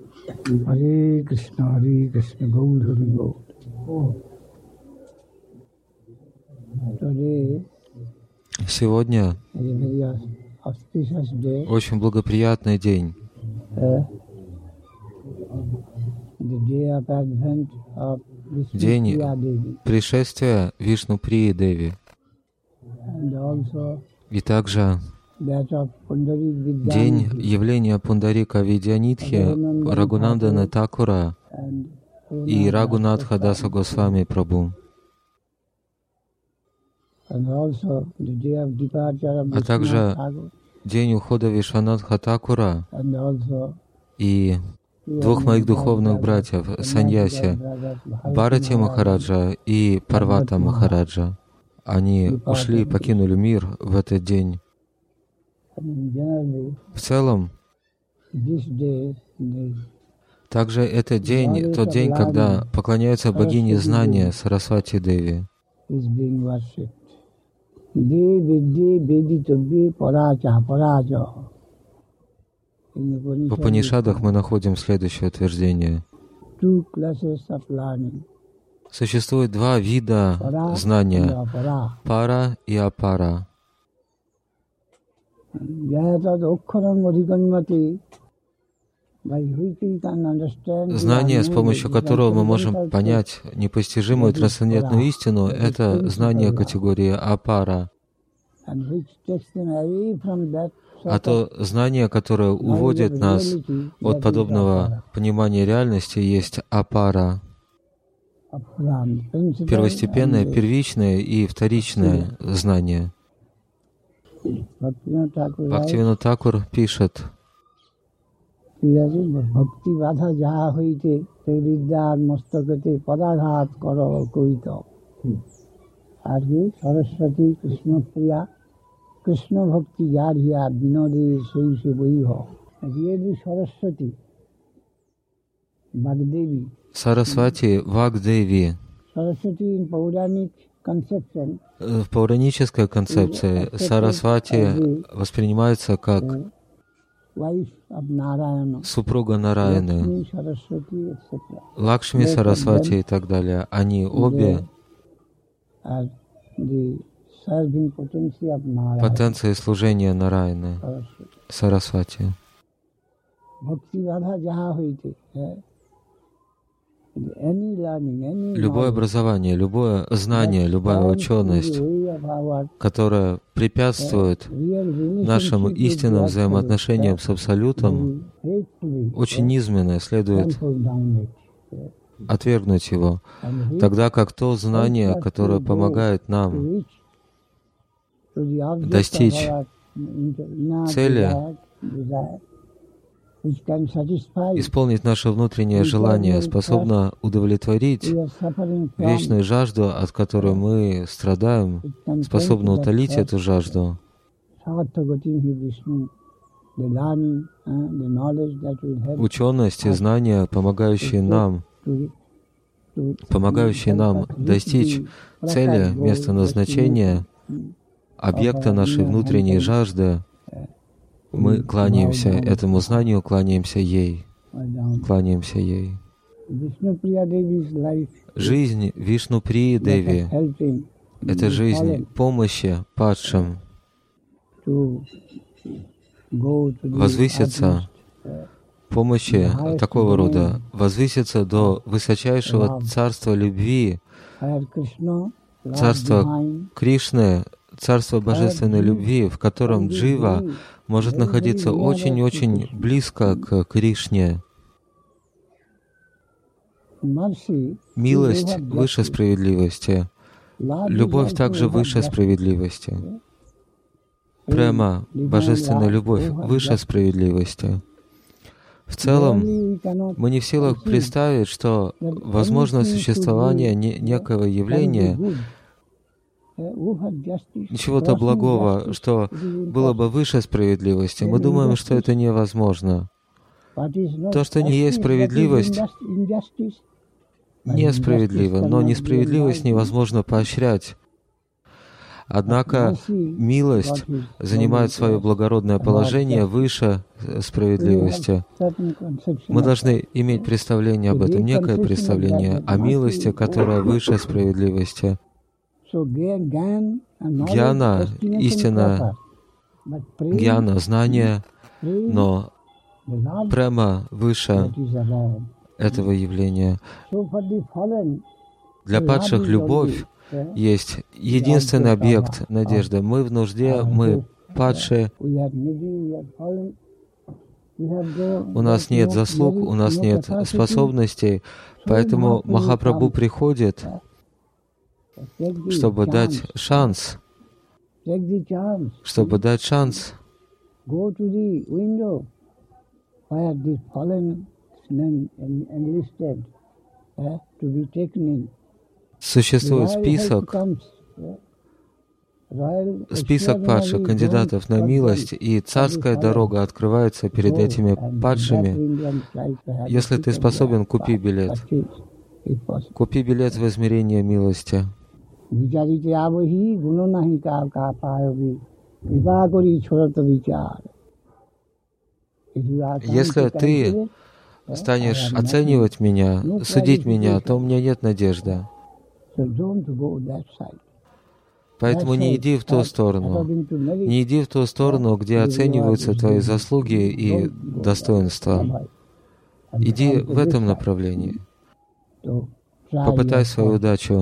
Hare Krishna, Gaur Hari Gaur. Сегодня очень благоприятный день. День пришествия Вишнуприи Деви. И также день явления Пундарика Видьянитхи, Рагунандана Такура и Рагунатха Даса Госвами Прабху. А также день ухода Вишванатха Такура и двух моих духовных братьев, Саньяси, Бхарати Махараджа и Парвата Махараджа. Они ушли и покинули мир в этот день. В целом, также этот день, тот день, когда поклоняются богине знания Сарасвати Деви. В Упанишадах мы находим следующее утверждение. Существует два вида знания — пара и апара. Знание, с помощью которого мы можем понять непостижимую трансцендентную истину, это знание категории апара. А то знание, которое уводит нас от подобного понимания реальности, есть апара. Первостепенное, первичное и вторичное знание. Бхактивинода Такур пишет: Krishna Bhakti Yadhya Vinode Seishe Vaiho. Really Saraswati, Vagdevi. Сарасвати Вагдеви. Saraswati in Pauranic conception. В пауранической концепции Сарасвати воспринимается как супруга Нараяны, Лакшми Сарасвати и так далее. Они обе потенции служения Нараяны, Сарасвати. Любое образование, любое знание, любая ученость, которая препятствует нашим истинным взаимоотношениям с Абсолютом, очень низменное, следует отвергнуть его, тогда как то знание, которое помогает нам достичь цели, исполнить наше внутреннее желание, способно удовлетворить вечную жажду, от которой мы страдаем, способно утолить эту жажду. Ученость и знания, помогающие нам достичь цели, места назначения, объекта нашей внутренней жажды, мы кланяемся этому знанию, кланяемся ей. Жизнь Вишнуприи Деви — это жизнь помощи падшим, возвыситься, помощи такого рода, возвыситься до высочайшего царства любви, царства Кришны, царство божественной любви, в котором джива может находиться очень-очень близко к Кришне. Милость выше справедливости, любовь также выше справедливости. Прямо божественная любовь выше справедливости. В целом, мы не в силах представить, что возможно существование некого явления, чего-то благого, что было бы выше справедливости. Мы думаем, что это невозможно. То, что не есть справедливость, несправедливо, но несправедливость невозможно поощрять. Однако милость занимает свое благородное положение выше справедливости. Мы должны иметь представление об этом, некое представление о милости, которая выше справедливости. Гьяна, истина, гьяна, знание, но према выше этого явления. Для падших любовь есть единственный объект надежды. Мы в нужде, мы падшие. У нас нет заслуг, у нас нет способностей, поэтому Махапрабху приходит, чтобы дать шанс, Существует список падших кандидатов на милость, и царская дорога открывается перед этими падшими. Если ты способен, купи билет. Купи билет в измерение милости. Если ты станешь оценивать меня, судить меня, то у меня нет надежды. Поэтому не иди в ту сторону. Не иди в ту сторону, где оцениваются твои заслуги и достоинства. Иди в этом направлении. Попытай свою удачу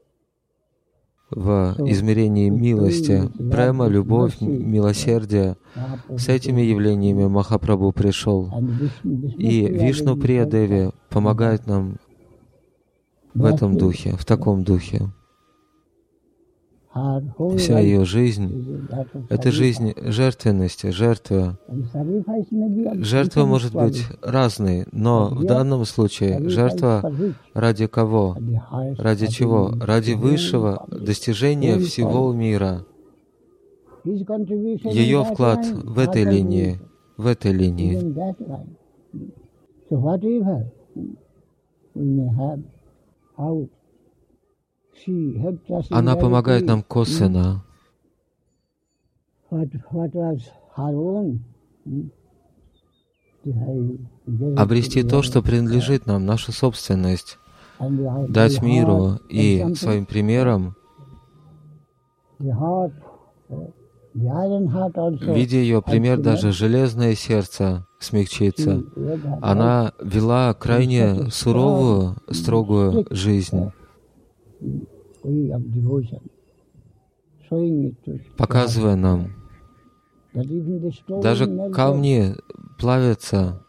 в измерении милости, према, любовь, милосердие. С этими явлениями Махапрабху пришел. И Вишну Прия Деви помогает нам в этом духе, в таком духе. Вся ее жизнь — это жизнь жертвенности, жертвы. Жертва может быть разной, но в данном случае жертва ради кого? Ради чего? Ради высшего достижения всего мира. Ее вклад в этой линии, Она помогает нам косвенно. Обрести то, что принадлежит нам, нашу собственность, дать миру и своим примером, видя ее пример, даже железное сердце смягчится. Она вела крайне суровую, строгую жизнь, показывая нам, даже камни плавятся,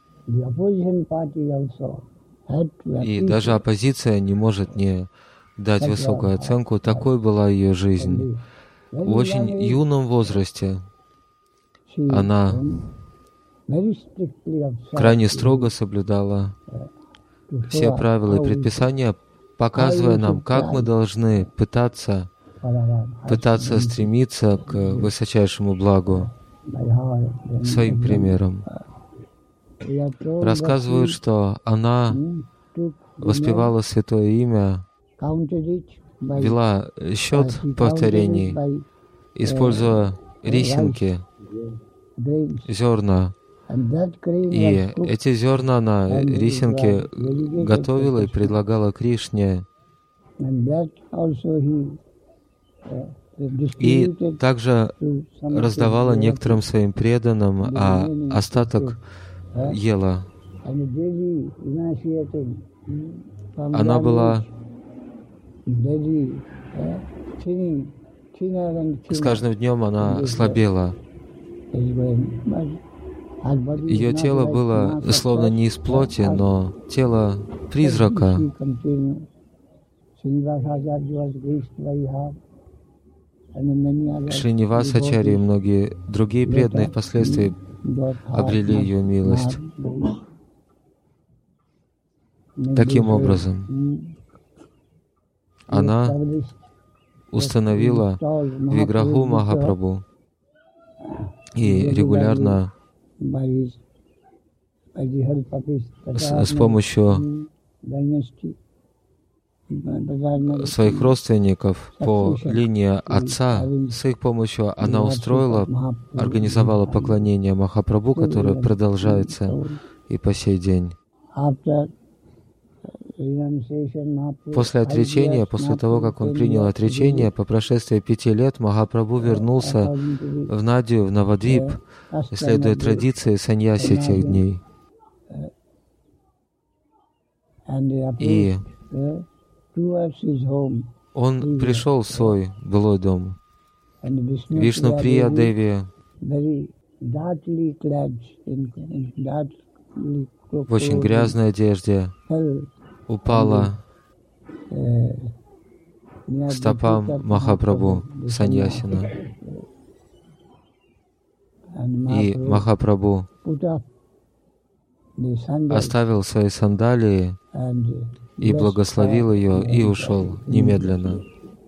и даже оппозиция не может не дать высокую оценку. Такой была ее жизнь. В очень юном возрасте она крайне строго соблюдала все правила и предписания, показывая нам, как мы должны пытаться стремиться к высочайшему благу своим примером. Рассказывают, что она воспевала святое имя, вела счет повторений, используя рисинки, зерна. И эти зерна на рисинке готовила и предлагала Кришне. И также раздавала некоторым своим преданным, а остаток ела. Она была... С каждым днем она слабела. Ее тело было словно не из плоти, но тело призрака. Шринивасачарья и многие другие преданные впоследствии обрели ее милость. Таким образом, она установила Виграху Махапрабху и регулярно с помощью своих родственников по линии отца. С их помощью она организовала поклонение Махапрабху, которое продолжается и по сей день. После отречения, после того, как он принял отречение, по прошествии 5 лет Махапрабху вернулся в Надию, в Навадвип, следуя традиции саньяси тех дней. И он пришел в свой былой дом. Вишнуприя Деви в очень грязной одежде упала к стопам Махапрабху саньясина. И Махапрабху оставил свои сандалии и благословил ее и ушел немедленно.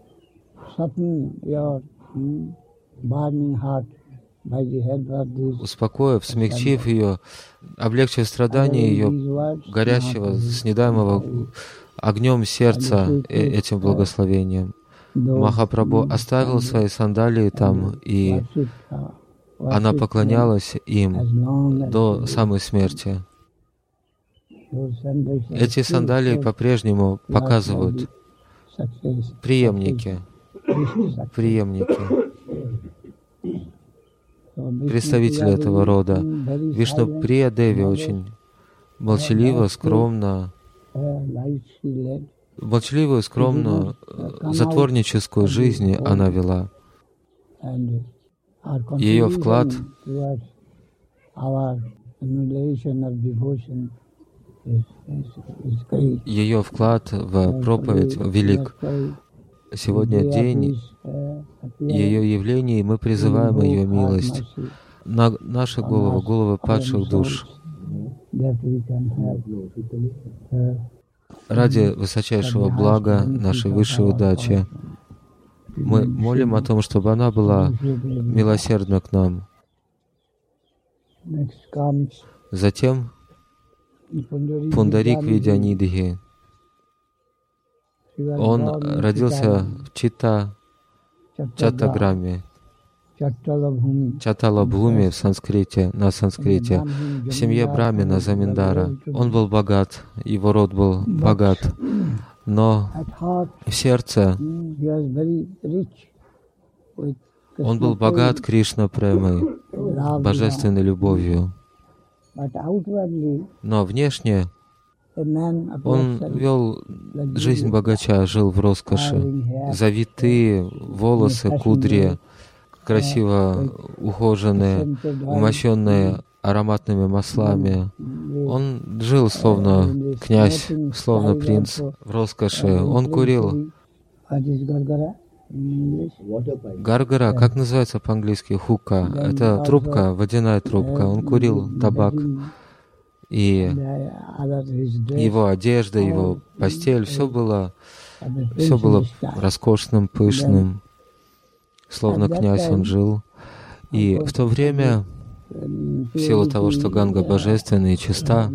Успокоив, смягчив ее, облегчив страдания ее горящего, снедаемого огнем сердца этим благословением, Махапрабху оставил свои сандалии там, и она поклонялась им до самой смерти. Эти сандалии по-прежнему показывают преемники, представители этого рода. Вишнуприя Деви очень молчаливо, скромно, молчаливую, скромную, затворническую жизнь она вела. Ее вклад в проповедь велик. Сегодня день ее явлений, и мы призываем ее милость на наши головы, головы падших душ. Ради высочайшего блага нашей высшей удачи мы молим о том, чтобы она была милосердна к нам. Затем Пундарик Видянидхи. Он родился в Чаттаграме, Чатталабхуми в санскрите, на санскрите, в семье брамина Заминдара. Он был богат, его род был богат, но в сердце он был богат Кришна премой, божественной любовью. Но внешне он вел жизнь богача, жил в роскоши. Завитые волосы, кудри, красиво ухоженные, умощенные ароматными маслами. Он жил словно князь, словно принц в роскоши. Он курил. Гаргара, как называется по-английски? Хука. Это трубка, водяная трубка. Он курил табак. И его одежда, его постель, все было роскошным, пышным. Словно князь он жил. И в то время, в силу того, что Ганга божественная и чиста,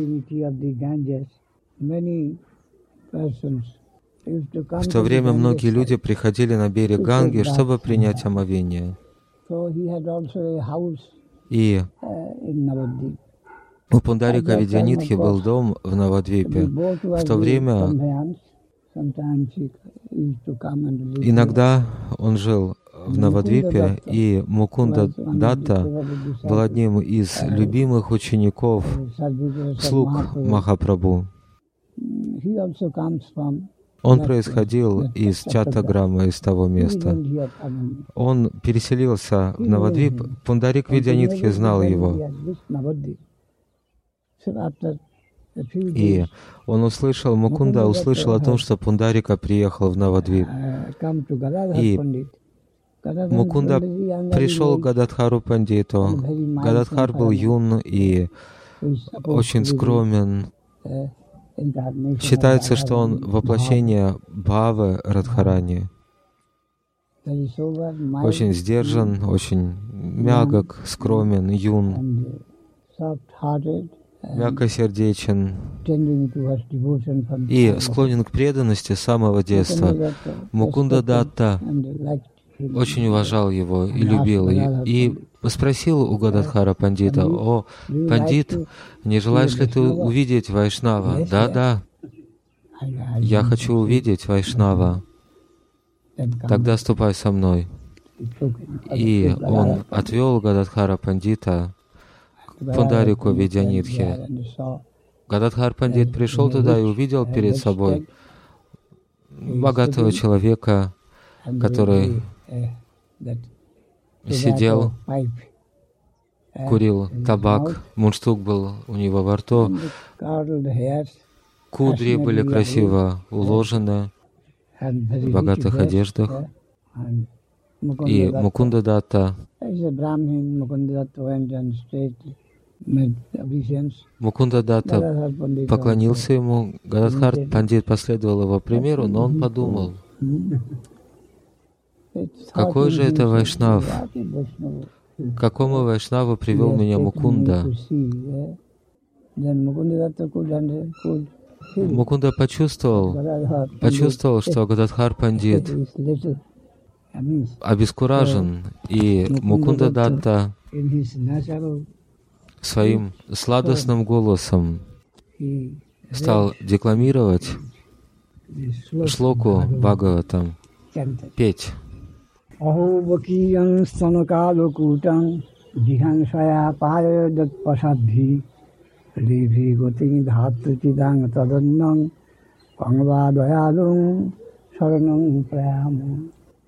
в то время многие люди приходили на берег Ганги, чтобы принять омовение. И у Пундарика Видянидхи был дом в Навадвипе. В то время иногда он жил в Навадвипе, и Мукунда Датта был одним из любимых учеников, слуг Махапрабху. Он происходил из Чаттаграма, из того места. Он переселился в Навадвип. Пундарик Видянидхи знал его. И он услышал, Мукунда услышал о том, что Пундарика приехал в Навадвип. И Мукунда пришел к Гададхару Пандиту. Гададхар был юн и очень скромен. Считается, что он воплощение Бхавы Радхарани. Очень сдержан, очень мягок, скромен, юн. мягкосердечен и склонен к преданности с самого детства. Мукунда Датта очень уважал его и любил, и спросил у Гададхара Пандита: «О, Пандит, не желаешь ли ты увидеть Вайшнава?» «Да, я хочу увидеть Вайшнава». «Тогда ступай со мной». И он отвел Гададхара Пандита к Пундарику Видянитхе. Гададхар Пандит пришел туда и увидел перед собой богатого человека, который сидел, курил табак, мундштук был у него во рту, кудри были красиво уложены в богатых одеждах. И Мукунда Датта, поклонился ему. Гададхар Пандит последовал его примеру, но он подумал: какой же это Вайшнав? К какому Вайшнаву привел меня Мукунда? Мукунда почувствовал, что Гададхар Пандит обескуражен, и Мукунда Датта своим сладостным голосом стал декламировать шлоку Бхагаватам, петь. Аховакиям станакалокутам дихансая парадат пасадхи ливи готин дхатутидам таданнам пангвадваядум саранам прямам.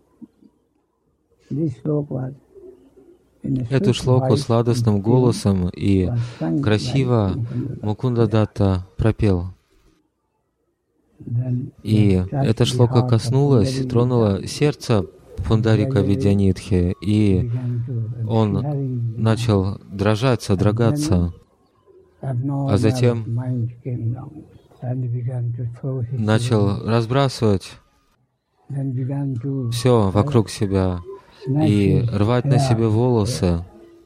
Эту шлоку сладостным голосом и красиво Мукунда Датта пропел. И эта шлока коснулась, тронула сердце Пундарика Видянитхи, и он начал дрожать, содрогаться, а затем начал разбрасывать все вокруг себя и рвать на себе волосы,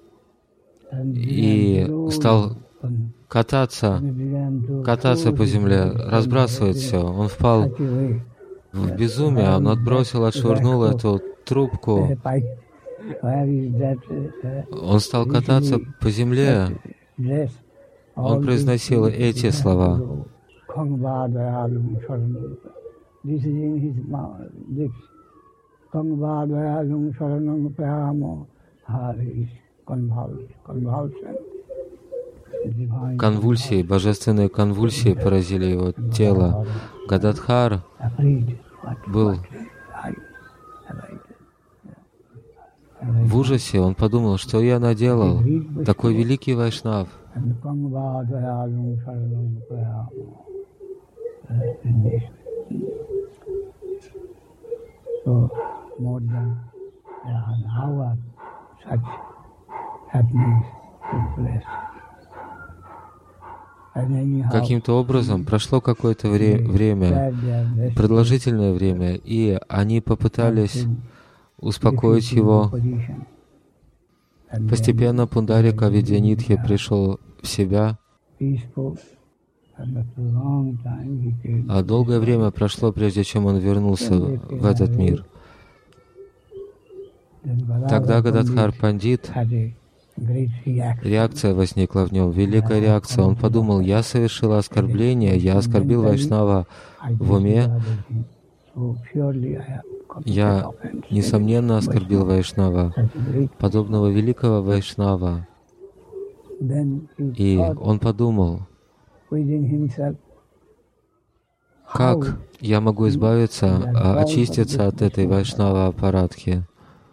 и стал кататься по земле, разбрасывать все. Он впал в безумие, он отшвырнул эту трубку. Он стал кататься по земле. Он произносил эти слова. Конвульсии, божественные конвульсии поразили его тело. Гададхар был в ужасе, он подумал, что я наделал, такой великий Вайшнав. Каким-то образом прошло какое-то время, продолжительное время, и они попытались успокоить его. Постепенно Пундарика Видянитхи пришел в себя, а долгое время прошло, прежде чем он вернулся в этот мир. Тогда Гададхар Пандит, реакция возникла в нем, великая реакция. Он подумал: я совершил оскорбление, я оскорбил Вайшнава в уме, я, несомненно, оскорбил Вайшнава, подобного великого Вайшнава. И он подумал: как я могу избавиться, очиститься от этой Вайшнава апарадхи?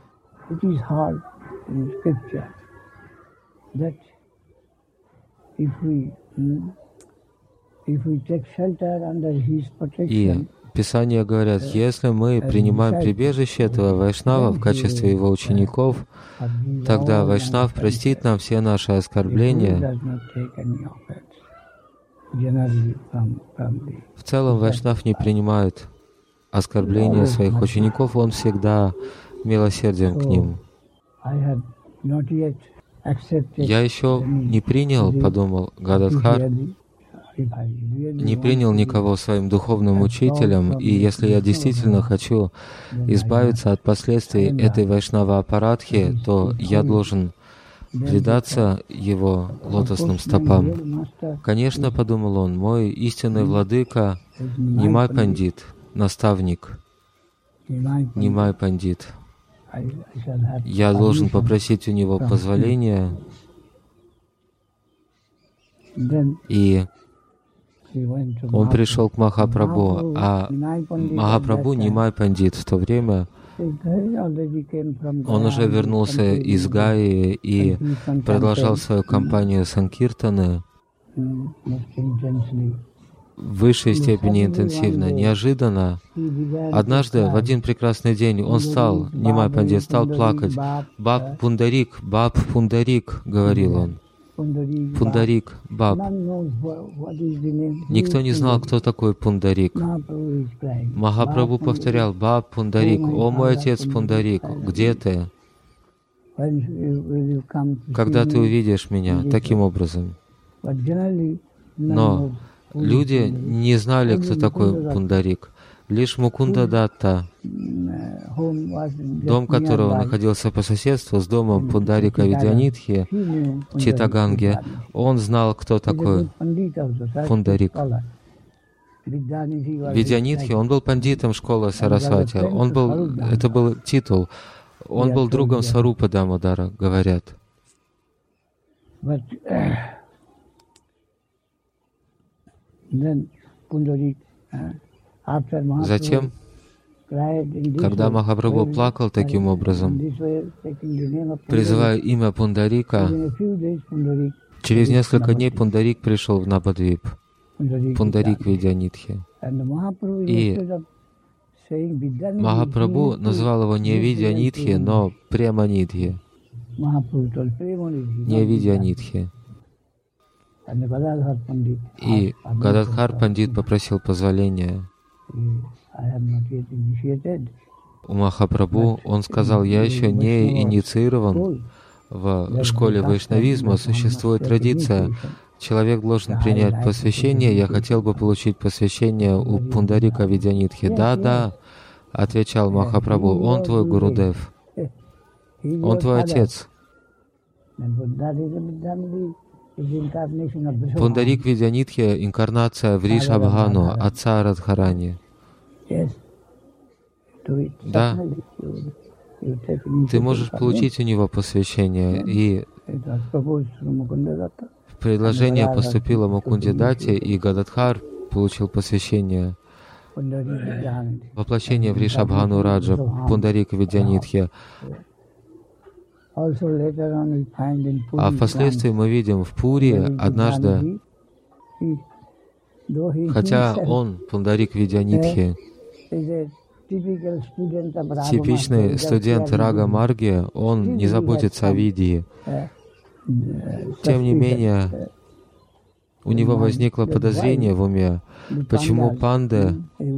И Писания говорят, если мы принимаем прибежище этого Вайшнава в качестве его учеников, тогда Вайшнав простит нам все наши оскорбления. В целом Вайшнав не принимает оскорбления своих учеников, он всегда милосерден к ним. Я еще не принял, подумал Гададхар, не принял никого своим духовным учителем, и если я действительно хочу избавиться от последствий этой вайшнава-апарадхи, то я должен предаться его лотосным стопам. Конечно, подумал он, мой истинный владыка Нимай Пандит, наставник, Нимай Пандит. Я должен попросить у него позволения, и он пришел к Махапрабху, а Махапрабху Нимай Пандит в то время, он уже вернулся из Гаи и продолжал свою кампанию Санкиртаны в высшей степени интенсивно. Неожиданно, однажды, в один прекрасный день, он стал, Нимай Пандит, стал плакать. «Баб Пундарик, — говорил он. Пундарик, Баб. Никто не знал, кто такой Пундарик. Махапрабху повторял, Баб Пундарик, о мой отец Пундарик, где ты? Когда ты увидишь меня? Таким образом. Но люди не знали, кто такой Пундарик. Лишь Мукунда Датта, дом которого находился по соседству с домом Пундарика Видьянитхи в Читтаганге, он знал, кто такой Пундарик. Видьянитхи, он был пандитом школы Сарасвати. Это был титул. Он был другом Сварупы Дамодара, говорят. Затем, когда Махапрабху плакал таким образом, призывая имя Пундарика, через несколько дней Пундарик пришел в Набадвип, Пундарик Видьянитхи. И Махапрабху назвал его не Видьянитхи, но Преманидхи, не Видьянитхи. И Гададхар Пандит попросил позволения у Махапрабху. Он сказал, я еще не инициирован в школе вайшнавизма, существует традиция. Человек должен принять посвящение. Я хотел бы получить посвящение у Пундарика Видьянитхи. Да, отвечал Махапрабху, он твой Гурудев, он твой отец. Пундарик Видьянитхи — инкарнация Вришабхану, отца Радхарани. Да, ты можешь получить у него посвящение. И предложение поступило Мукунде Датте, и Гададхар получил посвящение. Воплощение Вришабхану Раджа, Пундарика Видьянитхи. А впоследствии мы видим в Пури однажды, хотя он, Пундарик Видьянитхи, типичный студент Рага Марги, он не заботится о виде. Тем не менее, у него возникло подозрение в уме, почему панды,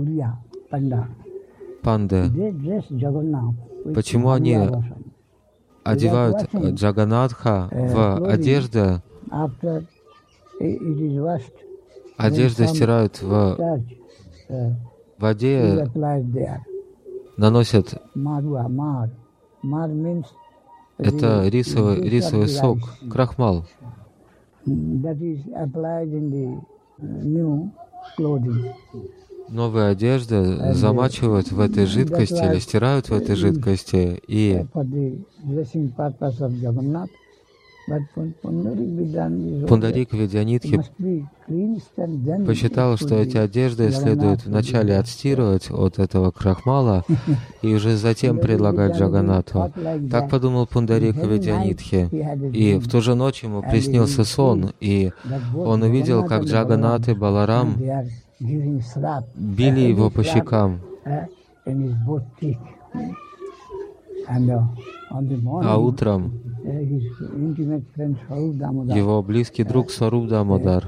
почему они одевают Джаганатха в одежды, одежды стирают в воде, наносят. Это рисовый сок, крахмал. Новые одежды замачивают в этой жидкости или стирают в этой жидкости, и Пундарик Видьянитхи посчитал, что эти одежды следует вначале отстирывать от этого крахмала и уже затем предлагать Джаганатху. Так подумал Пундарик Видьянитхи. И в ту же ночь ему приснился сон, и он увидел, как Джаганат и Баларам били его по щекам. А утром его близкий друг Сваруп Дамодар,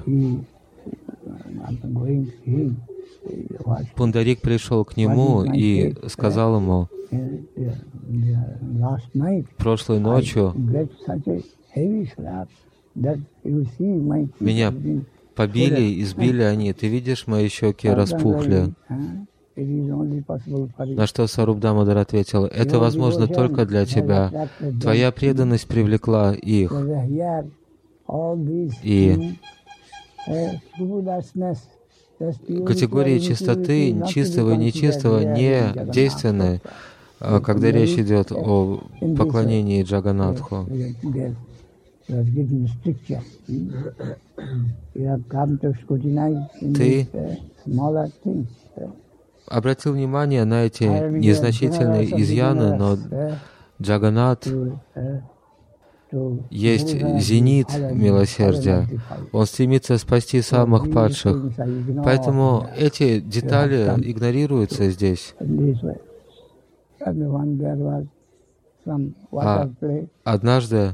Пундарик пришел к нему и сказал ему, прошлой ночью Меня побили, избили они. Ты видишь, мои щеки распухли. На что Сарупдамодар ответил: это возможно только для тебя. Твоя преданность привлекла их. И категории чистоты, чистого и нечистого, не действенны, когда речь идет о поклонении Джаганнатху. Ты обратил внимание на эти незначительные изъяны, но Джаганнат есть зенит милосердия. Он стремится спасти самых падших. Поэтому эти детали игнорируются здесь. Однажды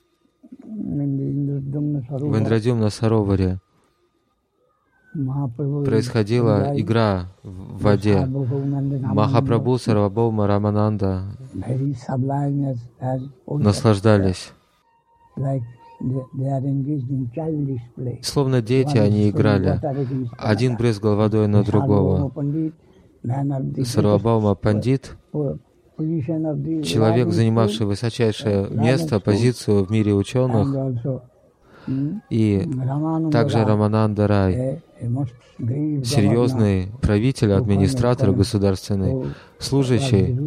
в Индрадюмна Сароваре происходила игра в воде. Махапрабху, Сарвабхаума, Рамананда наслаждались. Словно дети они играли. Один брызгал водой на другого. Сарвабхаума Пандит, человек, занимавший высочайшее место, позицию в мире ученых, и также Рамананда Рай, серьезный правитель, администратор государственный, служащий,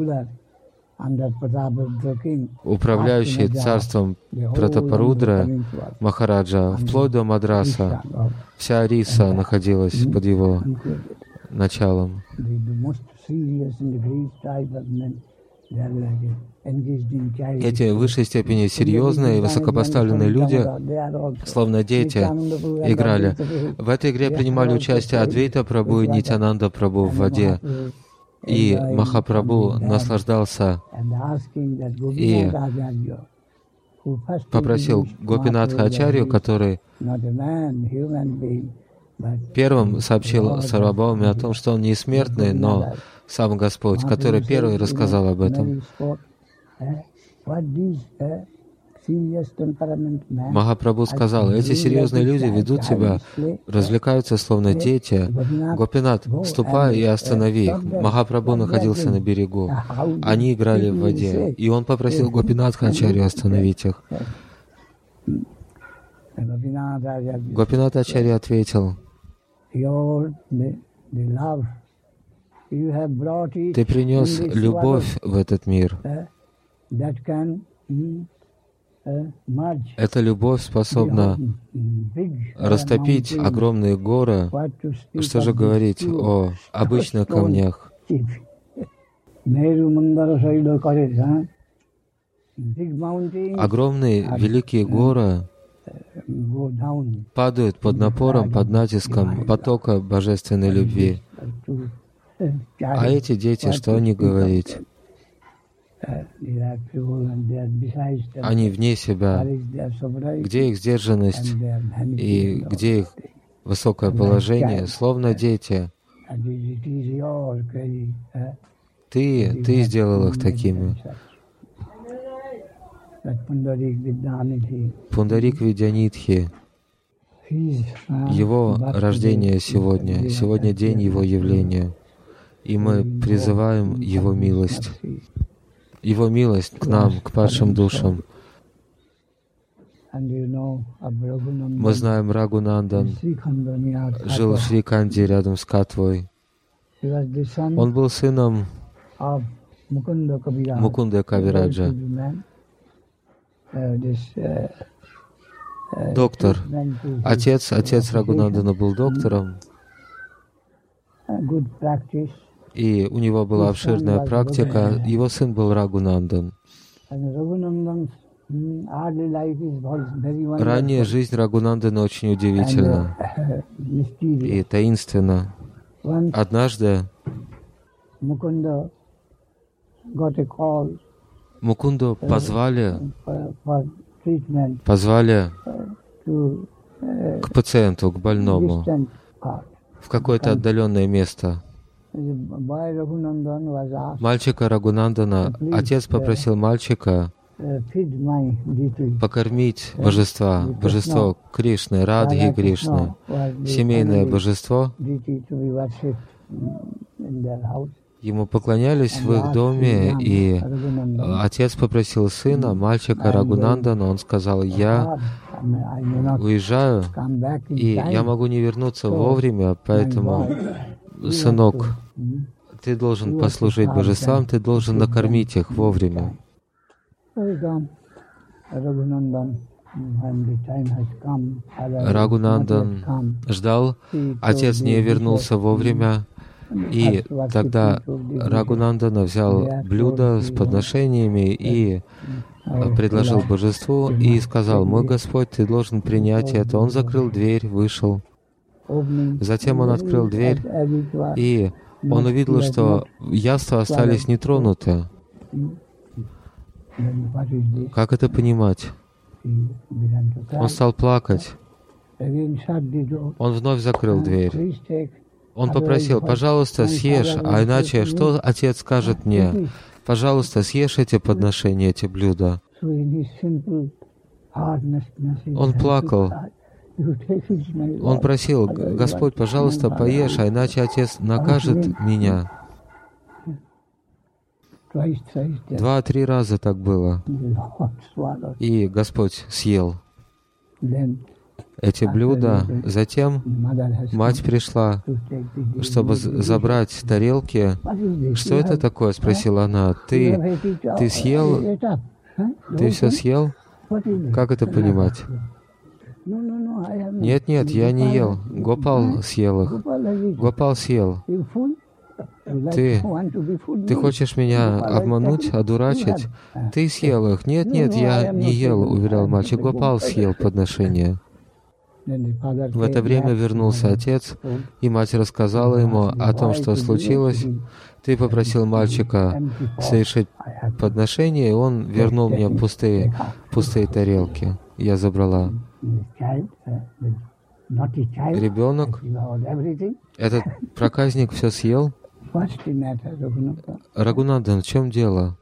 управляющий царством Пратапарудра Махараджа, вплоть до Мадраса. Вся Ориса находилась под его началом. Эти в высшей степени серьезные и высокопоставленные люди, словно дети, играли. В этой игре принимали участие Адвайта Прабху и Нитьянанда Прабху в воде. И Махапрабху наслаждался и попросил Гопинатха Ачарью, который первым сообщил Сарвабхауме о том, что он не смертный, но сам Господь, который первый рассказал об этом. Махапрабху сказал: эти серьезные люди ведут себя, развлекаются словно дети. Гопинат, ступай и останови их. Махапрабху находился на берегу. Они играли в воде, и он попросил Гопинатха Ачарью остановить их. Гопинат Ачарья ответил: ты принес любовь в этот мир. Эта любовь способна растопить огромные горы. Что же говорить о обычных камнях? Огромные, великие горы падают под напором, под натиском потока божественной любви. А эти дети, что они говорить? Они вне себя. Где их сдержанность и где их высокое положение? Словно дети. Ты сделал их такими. Пундарик Видянитхи, его рождение сегодня день его явления, и мы призываем его милость к нам, к падшим душам. Мы знаем, Рагунандан жил в Шриканде рядом с Катвой. Он был сыном Мукунда Кавираджа. Доктор. Отец Рагунандана был доктором, и у него была обширная практика. Его сын был Рагунандан. Ранняя жизнь Рагунандана очень удивительна и таинственна. Однажды Мукунду позвали к пациенту, к больному, в какое-то отдаленное место. Мальчика Рагунандана, отец попросил мальчика покормить божество Кришны, Радхи Кришны, семейное божество. Ему поклонялись в их доме, и отец попросил сына, мальчика Рагунандана, он сказал: «Я уезжаю, и я могу не вернуться вовремя, поэтому, сынок, ты должен послужить божествам, ты должен накормить их вовремя». Рагунандан ждал, отец не вернулся вовремя, и тогда Рагунандана взял блюдо с подношениями и предложил божеству и сказал: «Мой Господь, ты должен принять это». Он закрыл дверь, вышел. Затем он открыл дверь, и он увидел, что яства остались нетронуты. Как это понимать? Он стал плакать. Он вновь закрыл дверь. Он попросил: «Пожалуйста, съешь, а иначе что отец скажет мне? Пожалуйста, съешь эти подношения, эти блюда». Он плакал. Он просил: «Господь, пожалуйста, поешь, а иначе отец накажет меня». 2-3 раза так было. И Господь съел эти блюда. Затем мать пришла, чтобы забрать тарелки. «Что это такое?» — спросила она. Ты съел? Ты все съел? Как это понимать? Нет, я не ел. Гопал съел их. Гопал съел. Ты хочешь меня обмануть, одурачить? Ты съел их. Нет, я не ел, уверял мальчик. Гопал съел подношение. В это время вернулся отец, и мать рассказала ему о том, что случилось. Ты попросил мальчика совершить подношение, и он вернул мне пустые тарелки. Я забрала. Ребенок, этот проказник все съел? Рагунандан, в чем дело?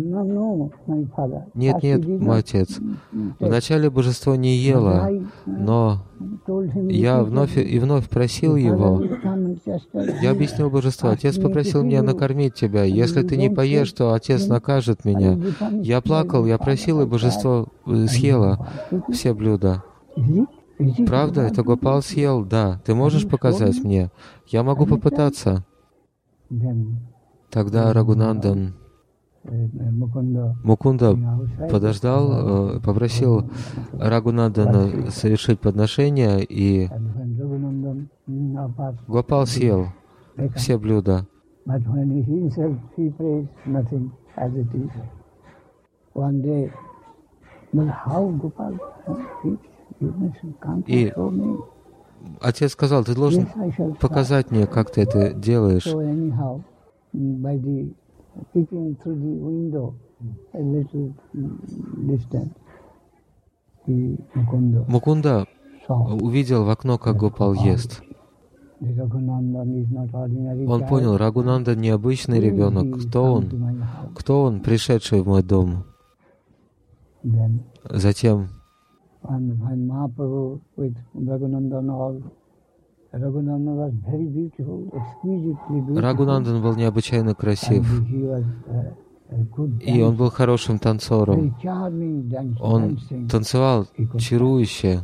Нет, мой отец. Вначале божество не ело, но я вновь и вновь просил его. Я объяснил божеству: «Отец попросил меня накормить тебя. Если ты не поешь, то отец накажет меня». Я плакал, я просил, и божество съело все блюда. Правда? Это Гопал съел? Да. Ты можешь показать мне? Я могу попытаться. Тогда Рагунандан, Мукунда подождал, попросил Рагунандана совершить подношение, и Гопал съел все блюда. И отец сказал: «Ты должен показать мне, как ты это делаешь». Мукунда увидел в окно, как Гопал ест. Он понял: Рагунандан необычный ребенок. Кто он, пришедший в мой дом? Затем Рагунандан был необычайно красив, и он был хорошим танцором. Он танцевал чарующе.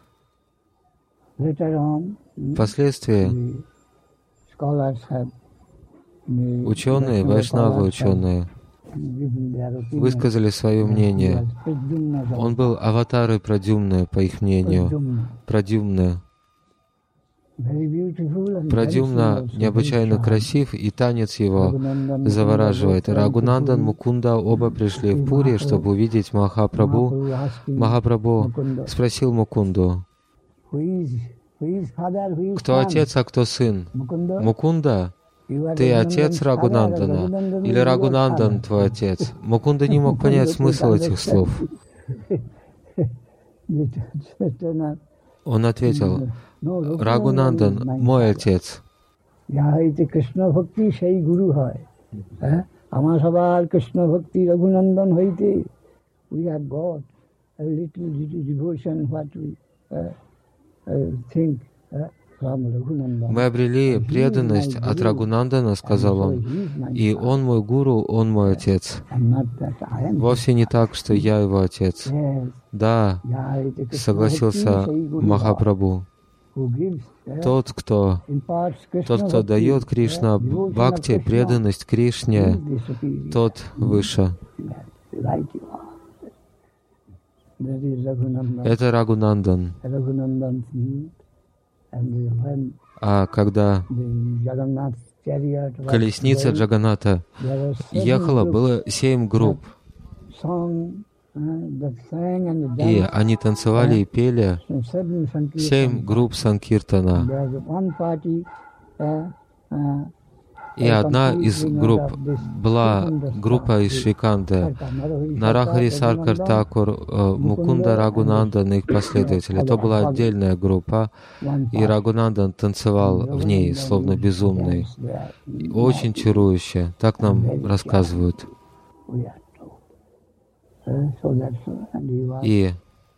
Впоследствии ученые, вайшнавы ученые, высказали свое мнение. Он был аватарой Прадюмны, по их мнению. Прадюмна необычайно красив, и танец его завораживает. Рагунандан, Мукунда оба пришли в Пури, чтобы увидеть Махапрабху. Махапрабху спросил Мукунду: «Кто отец, а кто сын?» «Мукунда, ты отец Рагунандана, или Рагунандан твой отец?» Мукунда не мог понять смысл этих слов. Он ответил: «Рагунандан мой отец». we have got a little devotion what we think from Raghunandan. Мы обрели преданность от Рагунандана, сказал он, и он мой гуру, он мой отец. Вовсе не так, что я его отец. Да, согласился Махапрабху. Тот, кто дает Кришна бхакти, преданность Кришне, тот выше. Это Рагунандан. А когда колесница Джаганната ехала, было 7 групп. И они танцевали и пели 7 групп Санкиртана. И одна из групп была группа из Шриканты. Нарахари Саркар Такур, Мукунда Рагунандан и их последователи. Это была отдельная группа, и Рагунандан танцевал в ней, словно безумный. Очень чарующе. Так нам рассказывают. И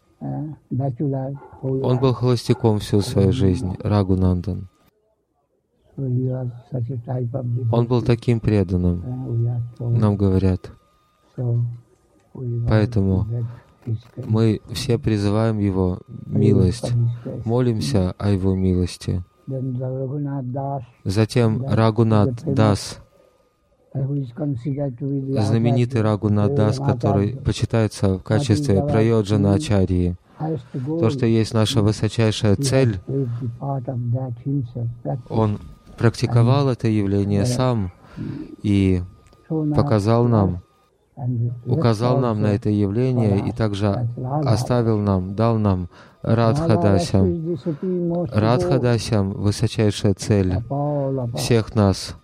он был холостяком всю свою жизнь, Рагунандан. Он был таким преданным, нам говорят. Поэтому мы все призываем Его милость, молимся о Его милости. Затем Рагунат Дас, знаменитый Рагунат Дас, который почитается в качестве прайоджана ачарьи. То, что есть наша высочайшая цель, он практиковал это явление сам и показал нам, указал нам на это явление и также оставил нам, дал нам Радхадасям. Радхадасям — высочайшая цель всех нас.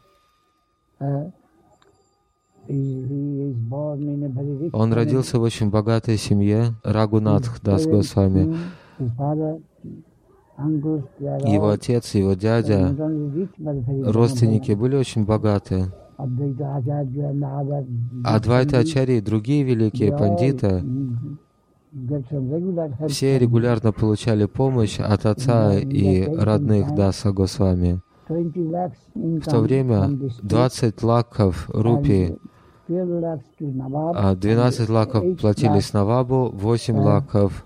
Он родился в очень богатой семье, Рагунатх Дас Госвами. Его отец, его дядя, родственники были очень богаты. Адвайта Ачарья и другие великие пандиты все регулярно получали помощь от отца и родных Даса Госвами. В то время 20 лакхов рупий, 12 лакхов платились Навабу, 8 лакхов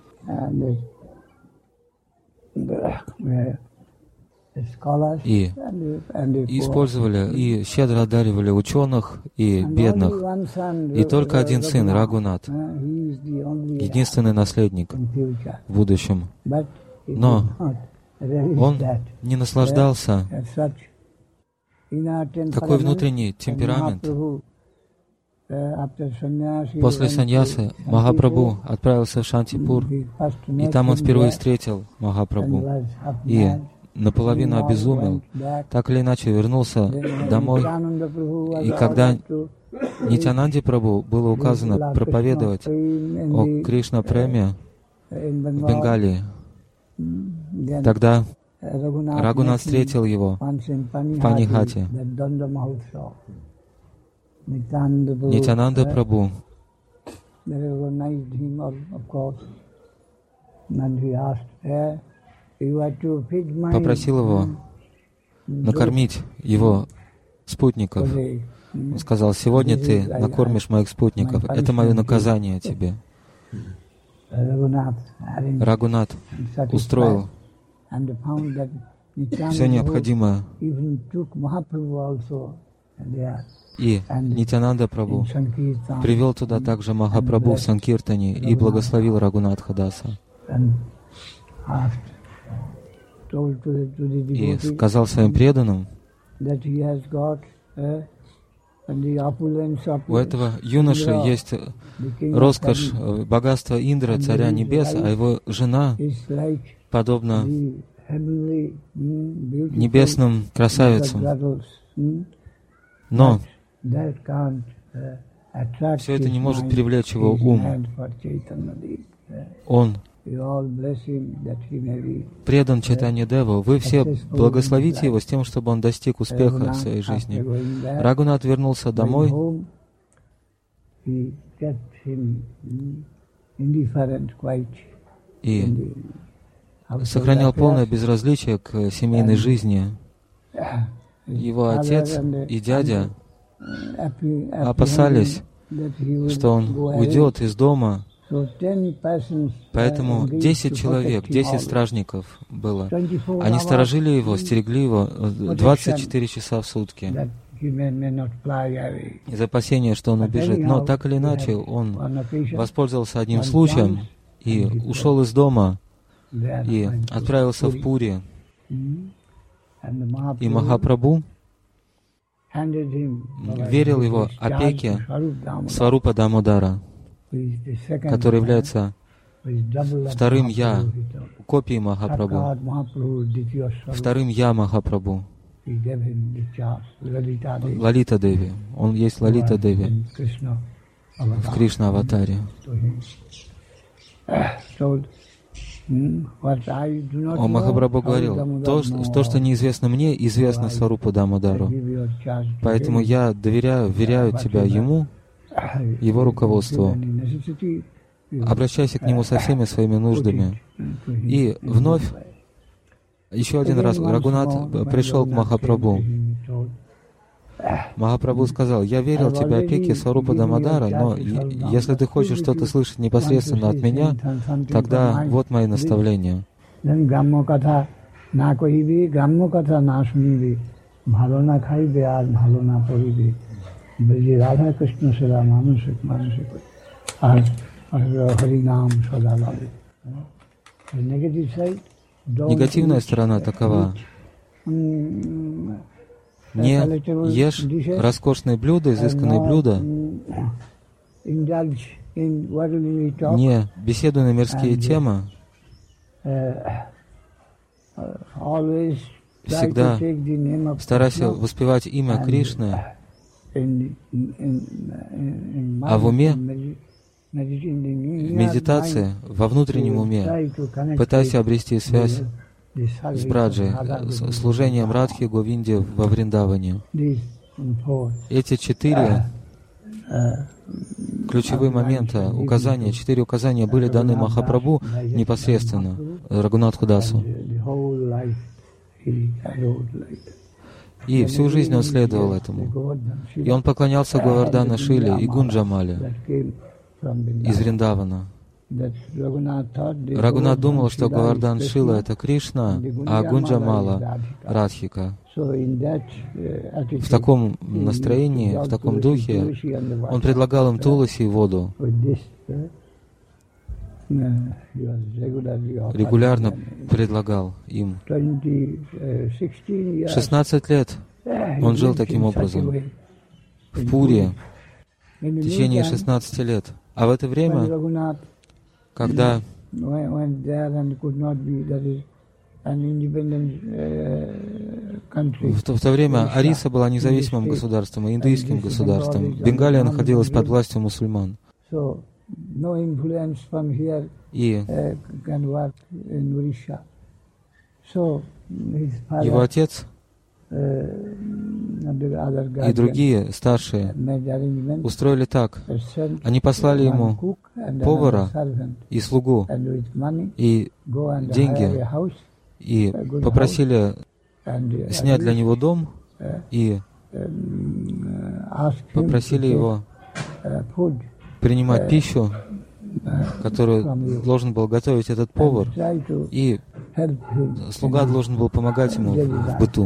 и использовали, и щедро одаривали ученых и бедных. И только один сын, Рагунат, единственный наследник в будущем. Но он не наслаждался. Такой внутренний темперамент. После саньясы Махапрабху отправился в Шантипур, и там он впервые встретил Махапрабху и наполовину обезумел, так или иначе вернулся домой. И когда Нитьянанде Прабху было указано проповедовать о Кришна-преме в Бенгалии, тогда Рагунат встретил его в Панихате. Нитьянанда Прабху попросил его накормить его спутников. Он сказал: «Сегодня ты накормишь моих спутников. Это мое наказание тебе». Рагунат устроил все необходимое. И Нитьянанда Прабху привел туда также Махапрабху в Санкиртане и благословил Рагунатха Даса. И сказал своим преданным: у этого юноши есть роскошь, богатство Индра, царя небес, а его жена подобна небесным красавицам. Но все это не может привлечь его ум. Он предан Чайтанья Деву. Вы все благословите его с тем, чтобы он достиг успеха в своей жизни. Рагунат вернулся домой и сохранял полное безразличие к семейной жизни. Его отец и дядя опасались, что он уйдет из дома, поэтому 10 человек, 10 стражников было. Они сторожили его, стерегли его 24 часа в сутки из опасения, что он убежит. Но так или иначе, он воспользовался одним случаем и ушел из дома и отправился в Пури. И Махапрабху верил его опеке Сварупа Дамодара, который является вторым «Я», копией Махапрабху, вторым «Я» Махапрабху, Лалита Деви. Он есть Лалита Деви в Кришна аватаре. Махапрабху говорил, то, что неизвестно мне, известно Сварупу Дамодару. Поэтому я вверяю тебя ему, его руководству. Обращайся к нему со всеми своими нуждами. И вновь, еще один раз, Рагунат пришел к Махапрабху. Махапрабху сказал, я верил тебе опеке Сварупа Дамодара, но если ты хочешь что-то слышать непосредственно от меня, тогда вот мои наставления. Негативная сторона такова. Не ешь роскошные блюда, изысканные блюда, не беседуй на мирские темы, всегда старайся воспевать имя Кришны, а в уме, в медитации, во внутреннем уме, пытайся обрести связь с Браджей, с служением Радхи Говинде во Вриндаване. Эти 4 ключевые момента, четыре указания были даны Махапрабху непосредственно Рагунатху Дасу. И всю жизнь он следовал этому. И он поклонялся Говардхана Шиле и Гунджамале из Вриндавана. Рагунат думал, что Говардхан Шила — это Кришна, а Гунджамала — Радхика. В таком настроении, в таком духе, он предлагал им туласи и воду. Регулярно предлагал им. 16 лет он жил таким образом в Пури в течение 16 лет. А в это время, когда в то время Ориса была независимым государством, индуистским государством. Бенгалия находилась под властью мусульман. И его отец и другие старшие устроили так. Они послали ему повара и слугу, и деньги, и попросили снять для него дом, и попросили его принимать пищу, которую должен был готовить этот повар, и слуга должен был помогать ему в быту.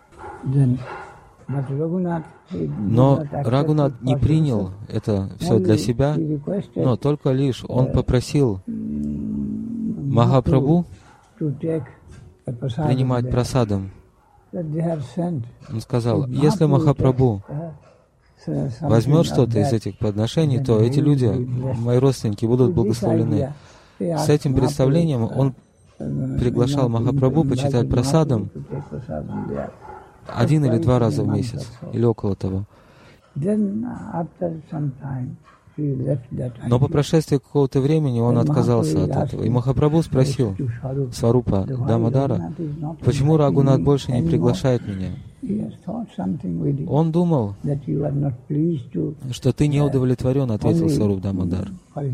Но Рагунат не принял это все для себя, но только лишь он попросил Махапрабху принимать прасадам. Он сказал, если Махапрабху возьмет что-то из этих подношений, то эти люди, мои родственники, будут благословлены. С этим представлением он приглашал Махапрабху почитать прасадам 1 или 2 раза в месяц, или около того. Но по прошествии какого-то времени он отказался от этого. И Махапрабху спросил Сварупа Дамодара, почему Рагунат больше не приглашает меня? Он думал, что ты не удовлетворен, ответил Сваруп Дамодар.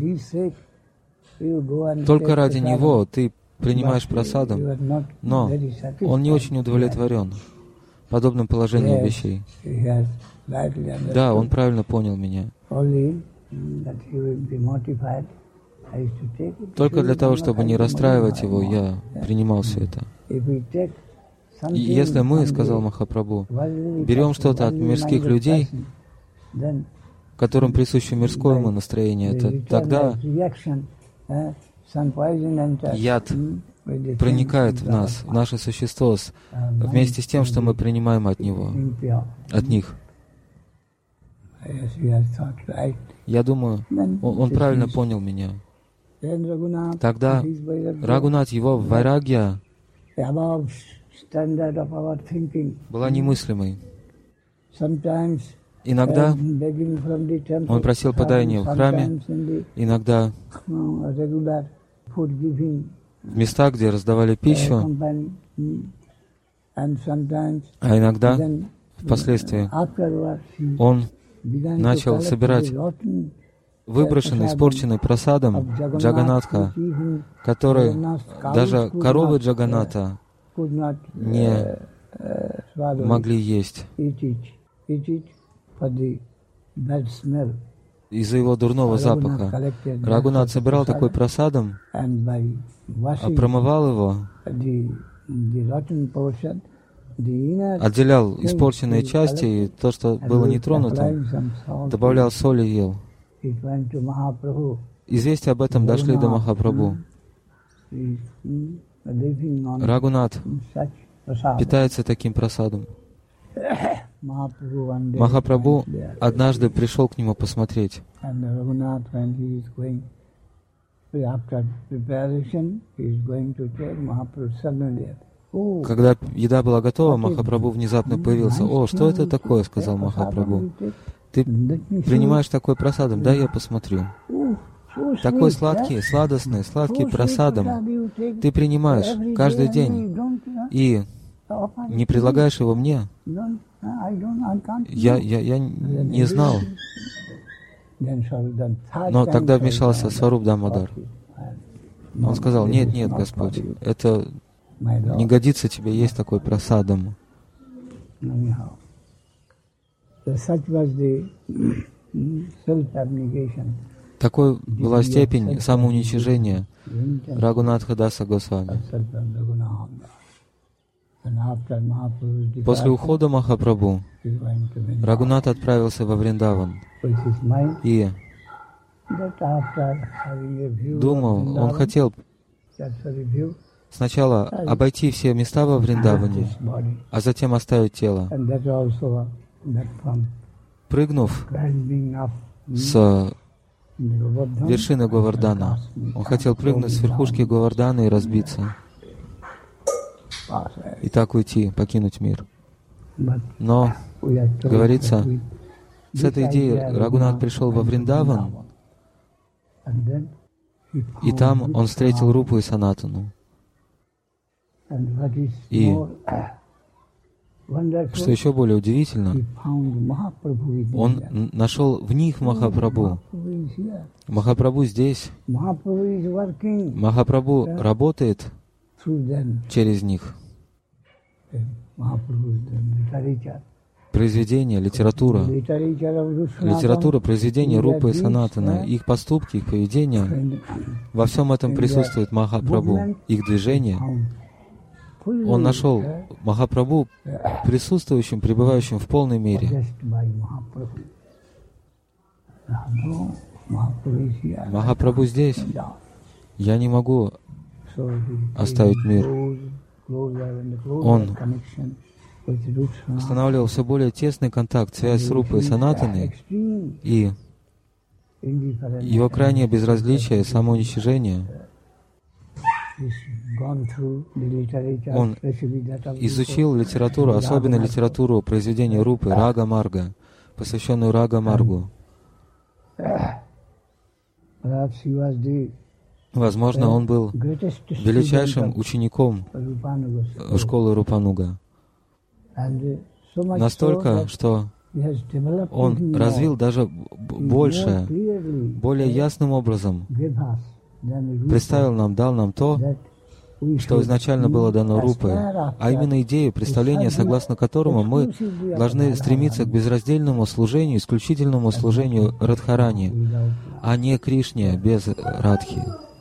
Только ради него ты принимаешь прасадам, но он не очень удовлетворен подобным положением вещей. Да, он правильно понял меня. Только для того, чтобы не расстраивать его, я принимал все это. И если мы, сказал Махапрабху, берем что-то от мирских людей, которым присуще мирское настроение, то тогда яд проникает в нас, в наше существо, вместе с тем, что мы принимаем от него, от них. Я думаю, он правильно понял меня. Тогда Рагунат, его вайрагья была немыслимой. Иногда он просил подаяния в храме, иногда в местах, где раздавали пищу, а иногда, впоследствии, он начал собирать выброшенный, испорченный прасадом Джаганатха, который даже коровы Джаганата не могли есть из-за его дурного запаха. Рагунат собирал такой прасадом, промывал его, отделял испорченные части, и то, что было нетронутым, добавлял соль и ел. Известия об этом дошли до Махапрабху. Рагунат питается таким прасадом. Махапрабху однажды пришел к нему посмотреть. Когда еда была готова, Махапрабху внезапно появился. «О, что это такое?» — сказал Махапрабху. «Ты принимаешь такой прасадом?» «Да, я посмотрю». «Такой сладкий, сладкий прасадом ты принимаешь каждый день и не предлагаешь его мне?» Я не знал. Но тогда вмешался Сваруп Дамодар. Он сказал: нет, Господь, это не годится тебе есть такой прасадом. Такой была степень самоуничижения Рагунатха Даса Госвами. После ухода Махапрабху Рагунат отправился во Вриндаван и думал, он хотел сначала обойти все места во Вриндаване, а затем оставить тело. Прыгнув с вершины Говардана, он хотел прыгнуть с верхушки Говардана и разбиться. И так уйти, покинуть мир. Но, говорится, с этой идеей Рагунат пришел во Вриндаван, и там он встретил Рупу и Санатану. И, что еще более удивительно, он нашел в них Махапрабху. Махапрабху здесь. Махапрабху работает через них. Произведения, литература, произведения Рупы и Санатана, их поступки, их поведение, во всем этом присутствует Махапрабху, их движение. Он нашел Махапрабху присутствующим, пребывающим в полной мере. Махапрабху здесь. Я не могу оставить мир. Он устанавливал все более тесный контакт, связь с Рупой и Санатаной, и его крайнее безразличие, самоуничижение. Он изучил литературу, особенно литературу произведения Рупы, Рага Марга, посвященную Рага Маргу. Возможно, он был величайшим учеником школы Рупануга. Настолько, что он развил даже больше, более ясным образом, представил нам, дал нам то, что изначально было дано Рупой, а именно идею, представление, согласно которому мы должны стремиться к безраздельному служению, исключительному служению Радхарани, а не Кришне без Радхи.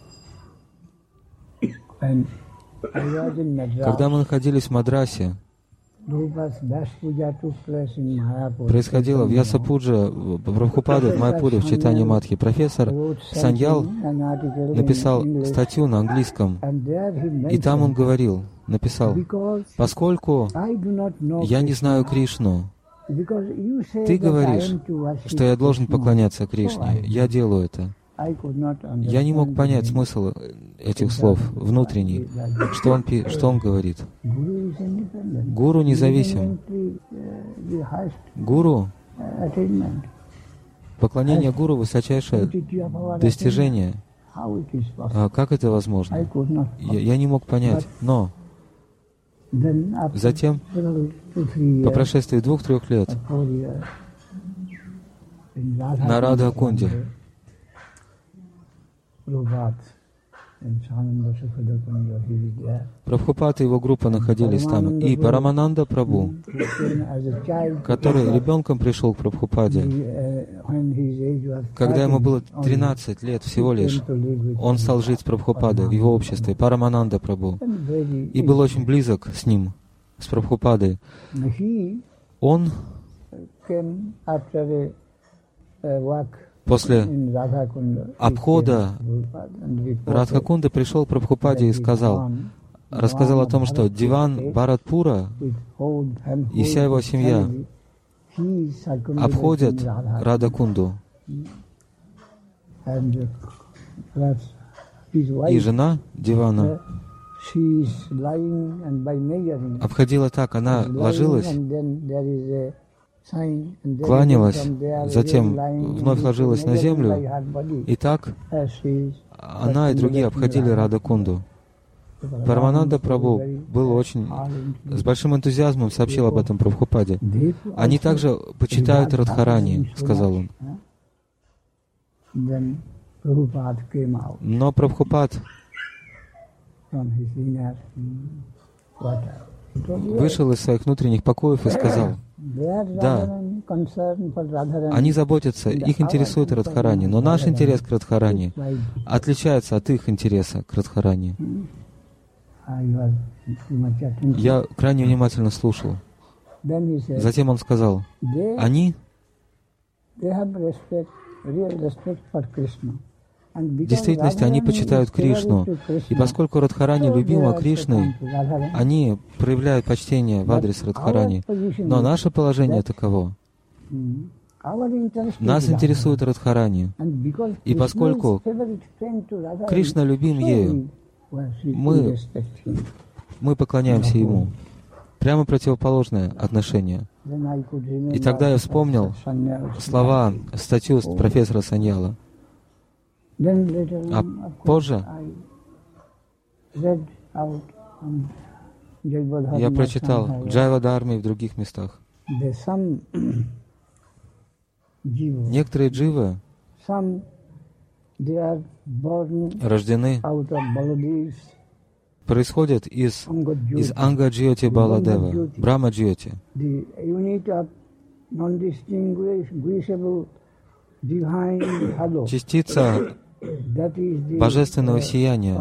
Когда мы находились в Мадрасе, происходило в Ясапудже, Прабхупады, в Майяпуре, в Чайтанья Мадхи. Профессор Саньял написал статью на английском, и там он написал, поскольку я не знаю Кришну, ты говоришь, что я должен поклоняться Кришне, я делаю это. Я не мог понять смысл этих слов внутренний, что он говорит. Гуру независим. Гуру, поклонение Гуру — высочайшее достижение. Как это возможно? Я не мог понять, но затем, по прошествии 2-3 лет, на Радха-кунде, Прабхупад и его группа находились там. И Парамананда Прабху, который ребенком пришел к Прабхупаде, когда ему было 13 лет всего лишь, он стал жить с Прабхупадой в его обществе, Парамананда Прабху, и был очень близок с ним, с Прабхупадой. Он после обхода Радха-кунды пришел к Прабхупаде и рассказал о том, что Диван Бхаратпура и вся его семья обходят Радха-кунду. И жена Дивана обходила так, она ложилась, кланялась, затем вновь ложилась на землю, и так она и другие обходили Радха-кунду. Парамананда Прабху был с большим энтузиазмом сообщил об этом Прабхупаде. Они также почитают Радхарани, сказал он. Но Прабхупад вышел из своих внутренних покоев и сказал, да, они заботятся, их интересует Радхарани, но наш интерес к Радхарани отличается от их интереса к Радхарани. Я крайне внимательно слушал. Затем он сказал, они в действительности они почитают Кришну, и поскольку Радхарани любима Кришной, они проявляют почтение в адрес Радхарани. Но наше положение таково. Нас интересует Радхарани, и поскольку Кришна любим ею, мы поклоняемся Ему. Прямо противоположное отношение. И тогда я вспомнил статью профессора Саньяла. А позже я прочитал в Джайва-дхарме и в других местах. Некоторые дживы рождены, происходят из Анга-джьоти Баладева, Брахма-джьоти. Частица божественного сияния.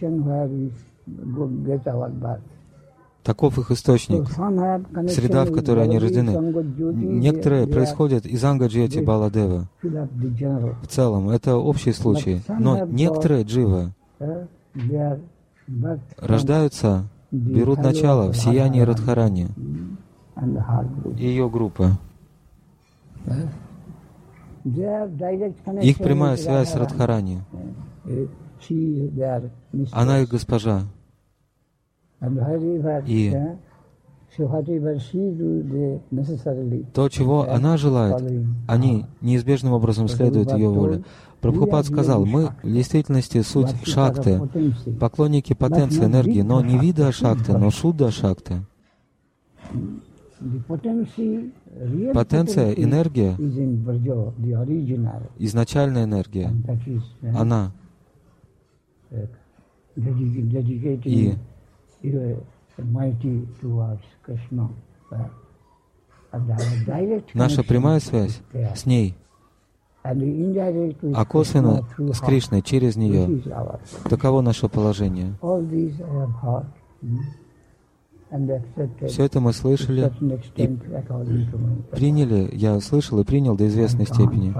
Таков их источник, среда, в которой они рождены. Некоторые происходят из Анга-джьоти Баладева. В целом, это общий случай. Но некоторые дживы рождаются, берут начало в сиянии Радхарани и ее группы. Их прямая связь с Радхарани. Она их госпожа. И то, чего она желает, они неизбежным образом следуют ее воле. Прабхупад сказал, мы в действительности суть шакты, поклонники потенции энергии, но не вида шакты, но шудда шакты. Потенция, энергия, изначальная энергия, она и наша прямая связь с ней, а косвенно с Кришной через нее. Таково наше положение. Все это мы слышали и приняли, я слышал и принял до известной степени,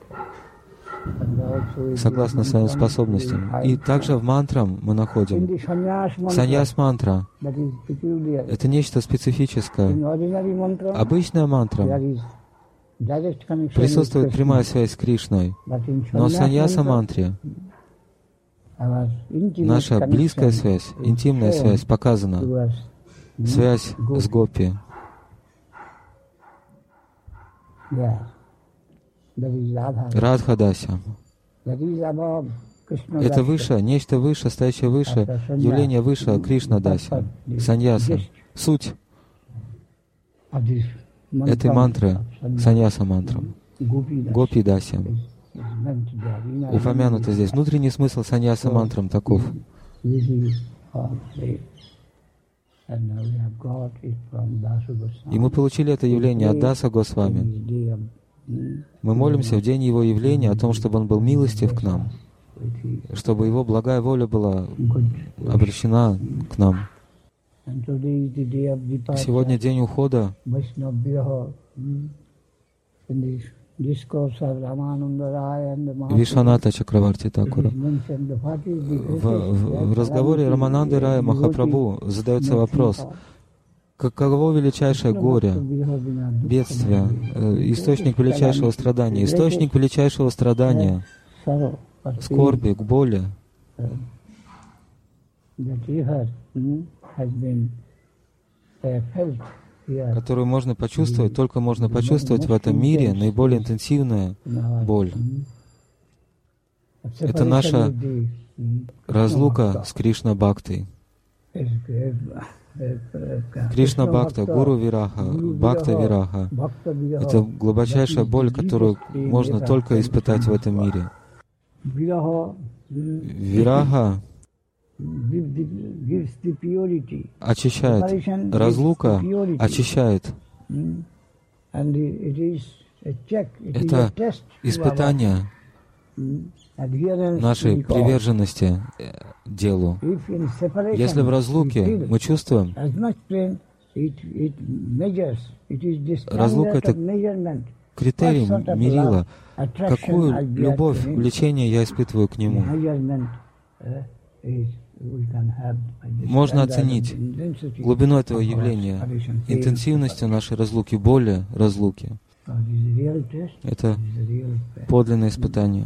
согласно своим способностям. И также в мантрам мы находим. Саньяс-мантра — это нечто специфическое. Обычная мантра присутствует прямая связь с Кришной, но в саньяса-мантре наша близкая связь, интимная связь показана. Связь с гопи. Радха-дася. Это выше, нечто выше, стоящее выше, явление выше Кришна-дася. Саньяса. Суть этой мантры, саньяса-мантры, гопи-дася. Упомянуто здесь. Внутренний смысл саньяса-мантрам таков. И мы получили это явление от Даса Госвами. Мы молимся в день Его явления о том, чтобы Он был милостив к нам, чтобы Его благая воля была обращена к нам. Сегодня день ухода Вишваната Чакраварти Такура. В разговоре Рамананды Рая Махапрабху задается вопрос, каково величайшее горе, бедствие, источник величайшего страдания? Источник величайшего страдания, скорби, к боли, которую можно почувствовать, только можно почувствовать в этом мире, наиболее интенсивная боль. Это наша разлука с Кришна-бхактой. Кришна-бхакта, гуру-вираха, бхакта-вираха — это глубочайшая боль, которую можно только испытать в этом мире. Вираха очищает, разлука очищает. Это испытание нашей приверженности делу. Если в разлуке мы чувствуем, разлука — это критерий, мерила, какую любовь, влечение я испытываю к Нему. Можно оценить глубину этого явления, интенсивностью нашей разлуки, боли разлуки. Это подлинное испытание.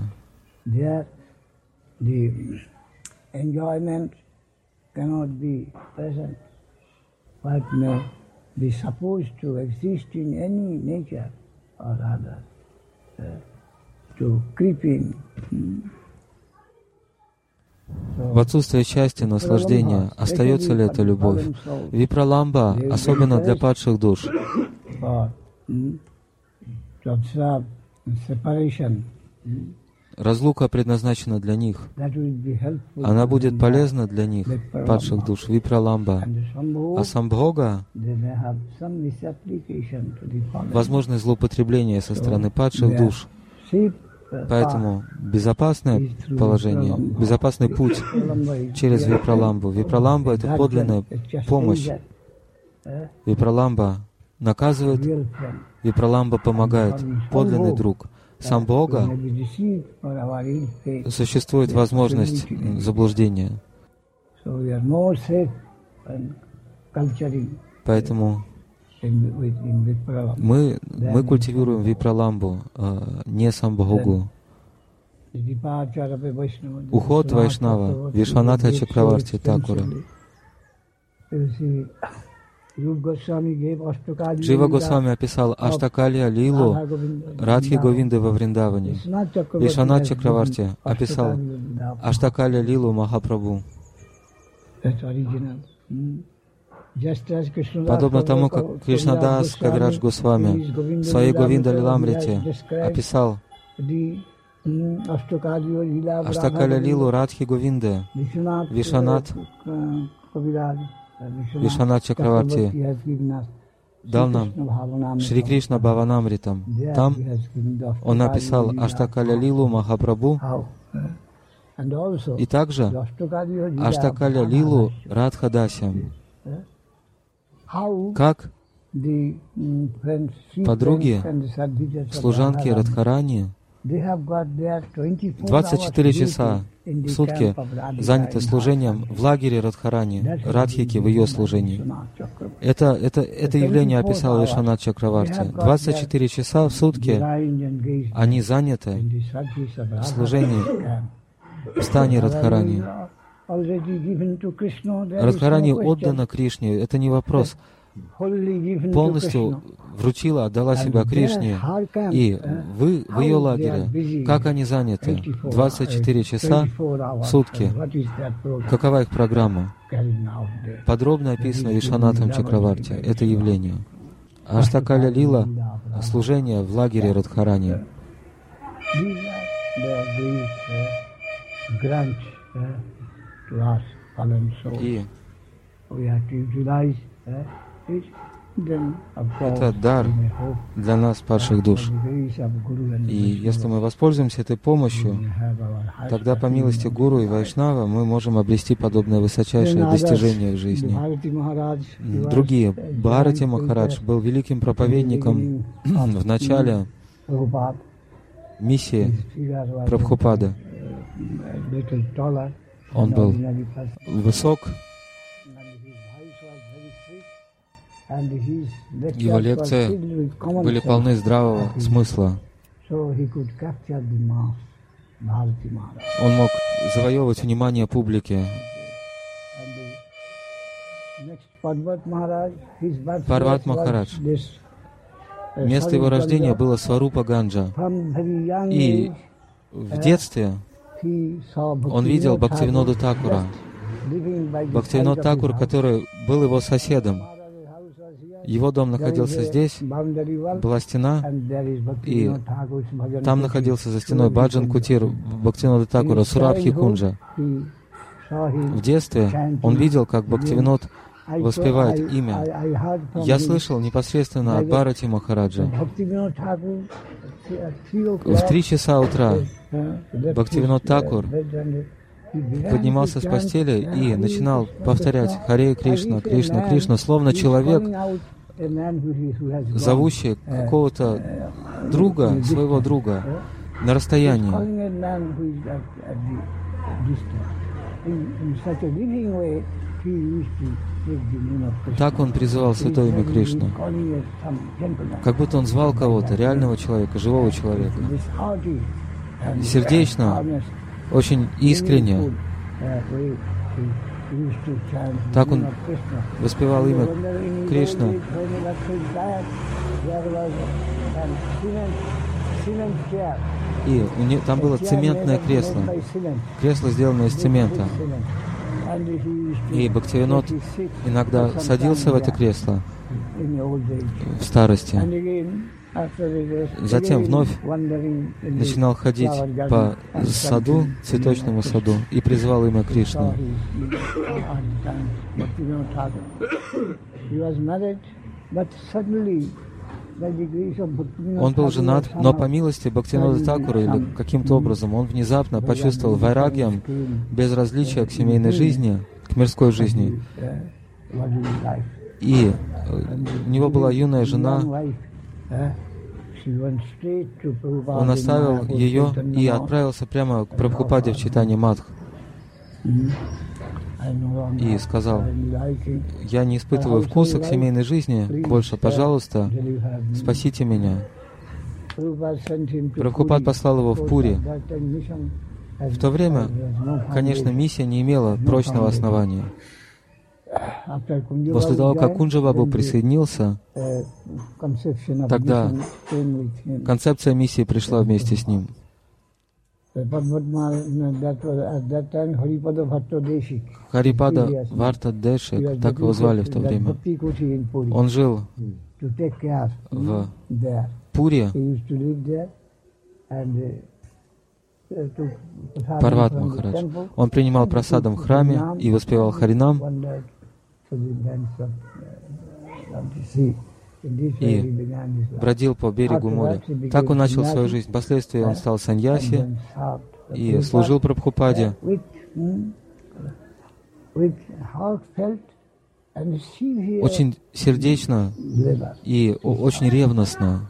В отсутствие счастья, наслаждения, остается ли эта любовь? Випраламба, особенно для падших душ. Разлука предназначена для них. Она будет полезна для них, падших душ, випраламба. А самбхога, возможно, злоупотребление со стороны падших душ. Поэтому безопасное положение, безопасный путь через випраламбу. Випраламба — это подлинная помощь. Випраламба наказывает, випраламба помогает, подлинный друг. Самбхога существует возможность заблуждения. Поэтому мы культивируем випраламбу, не самбхогу. Уход Вайшнава, Вишваната Чакраварти Такура. Джива Госвами описал Аштакалья Лилу Радхи Говинды во Вриндаване. Вишванат Чакраварти описал Аштакалья Лилу Махапрабху. Подобно тому, как Кришнадас Кавирадж Госвами в своей Говинда Лиламрите описал Аштакалья Лилу Радхи Говинды, Вишванат Чакраварти дал нам Шри Кришна Бхаванамритам. Там он написал Аштакалья Лилу Махапрабху и также Аштакалья Лилу Радхадасям. Как подруги, служанки Радхарани 24 часа в сутки заняты служением в лагере Радхарани, Радхики в ее служении. Это явление описал Вишванат Чакраварти. 24 часа в сутки они заняты в служении в стане Радхарани. Радхарани отдана Кришне, это не вопрос. Полностью вручила, отдала себя Кришне. И вы в ее лагере, как они заняты? 24 часа в сутки. Какова их программа? Подробно описано Вишванатом Чакраварти это явление. Аштакалья Лила — служение в лагере Радхарани. И это дар для нас, падших душ. И если мы воспользуемся этой помощью, тогда по милости Гуру и Вайшнава мы можем обрести подобное высочайшее достижение в жизни. Другие. Бхарати Махарадж был великим проповедником в начале миссии Прабхупады. Он был высок, его лекции были полны здравого смысла. Он мог завоевывать внимание публики. Парват Махарадж. Место его рождения было Сварупа Ганджа. И в детстве он видел Бхактивинода Такура. Бхактивинод Такур, который был его соседом. Его дом находился здесь, была стена, и там находился за стеной Баджан Кутир Бхактивинода Такура, Сурабхи Кунджа. В детстве он видел, как Бхактивинод воспевает имя. Я слышал непосредственно от Бхарати Махараджа. В 3 часа утра Бхактивинод Такур поднимался с постели и начинал повторять «Харе Кришна, Кришна, Кришна», словно человек, зовущий какого-то друга, своего друга, на расстоянии. Так он призывал святое имя Кришны, как будто он звал кого-то, реального человека, живого человека. Сердечно, очень искренне. Так он воспевал имя Кришны. И там было цементное кресло. Кресло, сделанное из цемента. И Бхактивинод иногда садился в это кресло в старости. Затем вновь начинал ходить по саду, цветочному саду, и призвал имя Кришны. Он был женат, но по милости Бхактивинода Такура или каким-то образом он внезапно почувствовал вайрагьям, безразличие к семейной жизни, к мирской жизни. И у него была юная жена. Он оставил ее и отправился прямо к Прабхупаде в Чайтанья Мадх. И сказал: «Я не испытываю вкуса к семейной жизни больше, пожалуйста, спасите меня». Прабхупад послал его в Пури. В то время, конечно, миссия не имела прочного основания. После того, как Кунджа-Бабу присоединился, тогда концепция миссии пришла вместе с ним. Харипада Варта Дешик, так его звали в то время. Он жил в Пури, Парват Махарадж. Он принимал прасадам в храме и воспевал Харинам, и бродил по берегу моря. Так он начал свою жизнь. Впоследствии он стал саньяси и служил Прабхупаде. Очень сердечно и очень ревностно.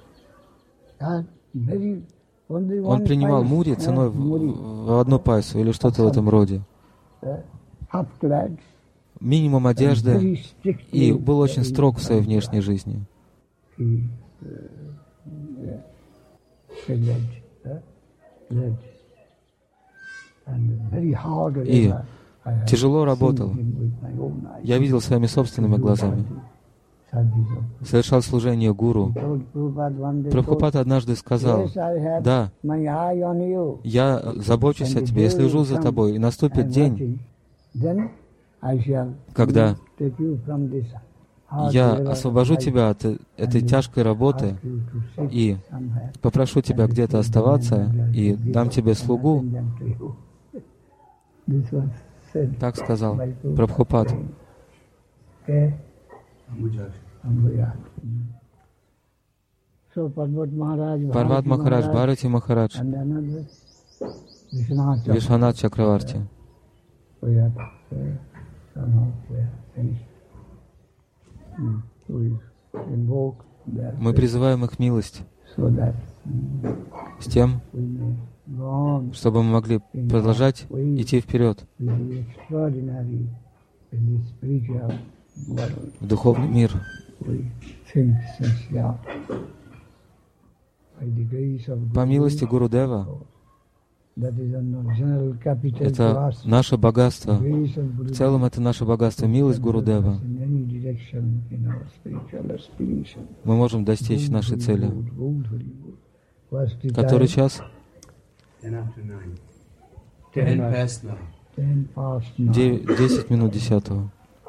Он принимал мури ценой в одну пайсу или что-то в этом роде. Минимум одежды, и был очень строг в своей внешней жизни. И тяжело работал. Я видел своими собственными глазами. Совершал служение гуру. Прабхупада однажды сказал: «Да, я забочусь о тебе, я слежу за тобой, и наступит день, когда я освобожу тебя от этой тяжкой работы и попрошу тебя где-то оставаться и дам тебе слугу». Так сказал Прабхупад. Парват Махарадж, Бхарати Махарадж, Вишванат Чакраварти. Мы призываем их милость с тем, чтобы мы могли продолжать идти вперед в духовный мир. По милости Гурудева, это наше богатство. В целом это наше богатство, милость Гурудева. Мы можем достичь нашей цели. Который час? 10 минут 10.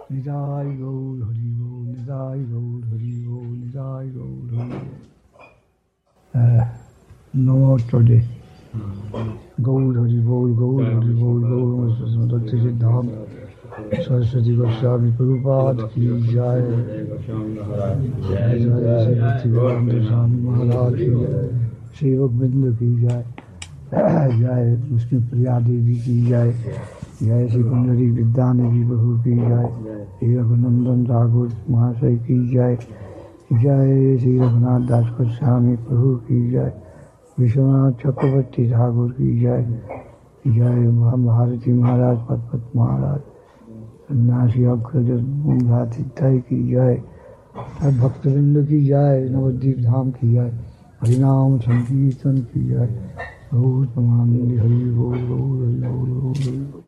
No today. Gaur Hari Bol, Gaur Hari Bol, Gaur Madhuri Dham, Saraswati Goswami Prabhupada ki jai, Jai Jai Bhaktivedanta Swami Maharaj ki jai, Sevak Bindu ki jai, Jai Vishnu Priya Devi ki jai, Jai Shri Kundari Vidyadevi Bahu ki jai, Shri Raghunandan Thakur Mahasaya ki jai, Jai Shri Raghunath Das Goswami Prabhu ki jai, Vishwanath चक्रवर्ती ठाकुर की जय, जय भारती महाराज पदपत महाराज, सन्यासी अग्रज भ्रातृ की जय, सब भक्तवृंद की जय, नवद्वीप धाम की जय, हरिनाम संकीर्तन की जय, गौर प्रमानंद हरि बोल, गौर हरि बोल, गौर हरि बोल।